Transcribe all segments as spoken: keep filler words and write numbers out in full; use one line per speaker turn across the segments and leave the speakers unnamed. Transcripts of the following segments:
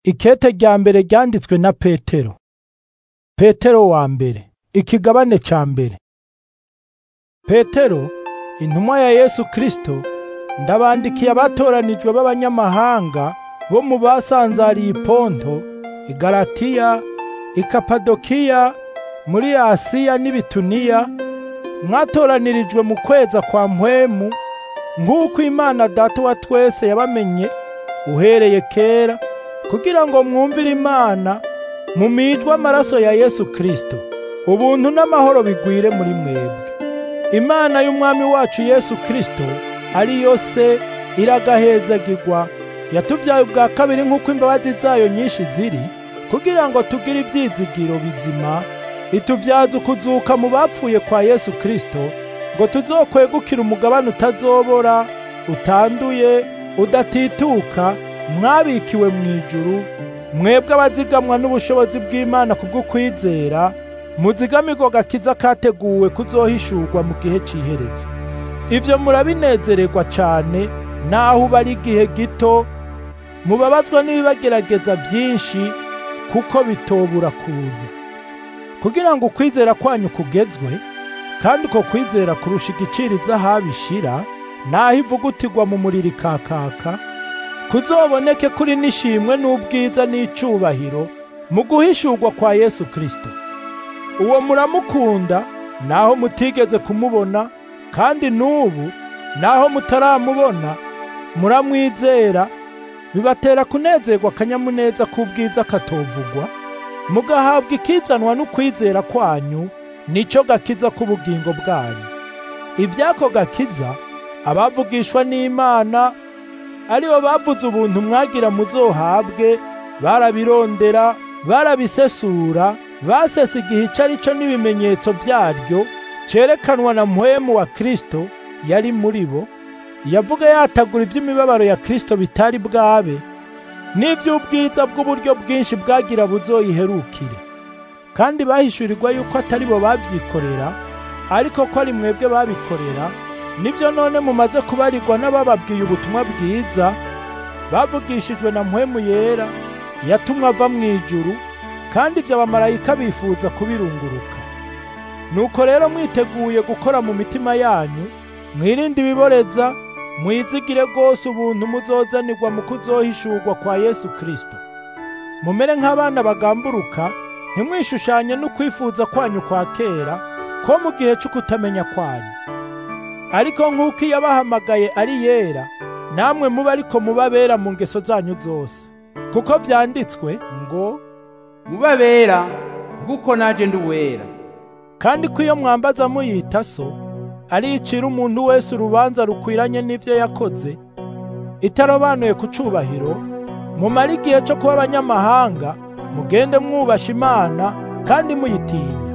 Ikete rya mbere ryanditswe na Petero. Petero wa mbere, ikigabane ca mbere. Petero, intumwa ya Yesu Kristo, ndabandikiye abatoranijwe b'abanyamahanga bo mu basanzariye i Ponto, i Galatiya, i Kapadokiya, muri Asiya n'Ibituniya, mwatoranirijwe mu kweza kwa mpwemu, nk'uko Imana Data wa twese yabamenye uhereye kera, kugira ngo mwumvire Imana mumijwe amaraso ya Yesu Kristo. Ubuntu n'amahoro bigwire muri mwebwe. Imana y'Umwami wacu Yesu Kristo ari yo Se iragahezagirwa, yatuvyaye ubwa kabiri nk'uko imbabazi zayo nyinshi ziri, kugira ngo tugire ivyizigiro bizima, ituvyaza ukuzuka mu bapfuye kwa Yesu Kristo, ngo tuzokwegukira umugabane utazobora, utanduye, udatituka, mwabikiwe mw'ijuru, mwebwe abazigamwa n'ubushobozi bw'Imana kubw'ukwizera, muzigamirwa agakiza kateguwe kuzohishurwa mu gihe c'iherezo. Ivyo murabinezererwa cane, naho uba ari igihe gito, mubabazwa n'ibibagerageza vyinshi, kuko bitobura kuza. Kugira ngo ukwizera kwanyu kugezwe, kandi uko kwizera kurusha igiciro izahabu ishira, naho ivugutirwa mu muriro ikakaka, kuzoboneke kuri n'ishimwe n'ubwiza n'icubahiro mu guhishurwa kwa Yesu Kristo. Uwo muramukunda, naho mutigeze kumubona, kandi n'ubu naho mutaramubona muramwizera, bibatera kunezerwa akanyamuneza k'ubwiza katovugwa, mugahabwa ikizanwa n'ukwizera kwanyu, nico gakiza k'ubugingo bwanyu. Ivyako gakiza abavugishwa n'Imana aribo bavuze ubuntu mwagira muzohabwe, barabirondera, barabisesura, basesa igihe ico arico n'ibimenyetso vyaryo, cerekanwa na mpwemu wa Kristo yari muri bo, yavuga yatagura ivy'imibabaro ya Kristo bitari bwabe, n'ivy'ubwiza bw'uburyo bwinshi bwagira buzoyiherukire. Kandi bahishurirwa yuko atari bo bavyikorera, ariko ko ari mwebwe babikorera, nivyo none mumaze kubarirwa n'abababwiye ubutumwa bwiza, bavugishijwe na mpwemu yera, yatumwe ava mw'ijuru, kandi ivyo abamarayika bifuza kubirunguruka. Nuko rero mwiteguye gukora mu mitima yanyu, mwirinde ibiboreza, mwizigire rwose ubuntu muzozanirwa mu kuzohishurwa kwa Yesu Kristo. Mumere nk'abana bagamburuka, ntimwishushanye n'ukwifuza kwanyu kwa kera, ko mu gihe c'ukutamenya kwanyu. Ariko nk'uko yabahamagaye ari yera, namwe muba ariko mubabera mu ngeso zanyu zose. Kuko vyanditswe ngo,
mubabera kuko naje ndi uwera.
Kandi ko iyo mwambaza muyita so, aricira umuntu wese urubanza rukwiranye n'ivyo yakoze, itarobanuye ku cubahiro, mumara igihe co kuba abanyamahanga, mugende mwubasha Imana kandi muyitinya.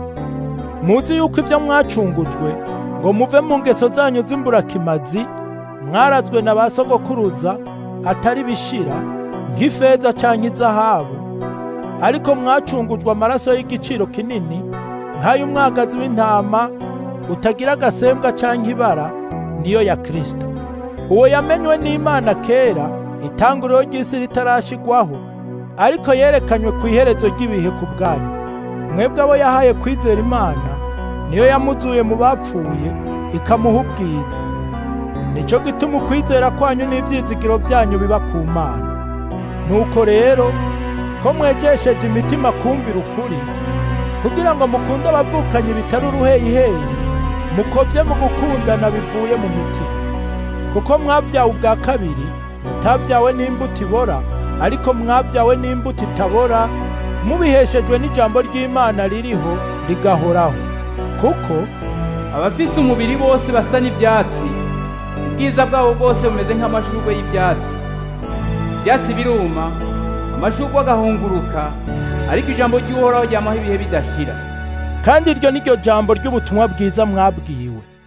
Muzi yuko ivyo mwacungujwe, ngo muve mu ngeso zanyu z'imburakimazi, mwarazwe na ba sogokuruza, atari bishira, nk'ifeza canke izahabu, ariko mwacungujwe amaraso y'igiciro kinini, nk'ay'umwagazi w'intama, utagira agasembwa canke ibara, niyo ya Kristo. Uwo yamenywe n'Imana kera, itanguriro ry'isi ritarashigwaho, ariko yerekanywe kw'iherezo ry'ibihe ku bwanyu. Mwebwe abo yahaye kwizera Imana, niyo yamuzuye mu bapfuye, ikamuha ubwiza. Nico gituma ukwizera kwanyu n'ivyizigiro vyanyu biba ku Mana. Nuko rero, ko mwejesheje imitima kumvira ukuri, kugira ngo mukunde abavukanyi bitari uruheyiheyi, mukovye mu gukundana bivuye mu mitima. Kuko mwavyawe ubwa kabiri, mutavyawe n'imbuto ibora, ariko mwavyawe n'imbuto itabora, mubiheshejwe n'ijambo ry'Imana ririho rigahoraho. Kuko
abafise umubiri bose basa n'ivyatsi, ubwiza bwabo bwose bumeze nk'amashurwe y'ivyatsi. Ivyatsi biruma, amashurwe agahunguruka, ariko ijambo ry'Uhoraho ryamaho ibihe bidashira.
Kandi iryo niryo jambo ry'ubutumwa bwiza mwabwiwe.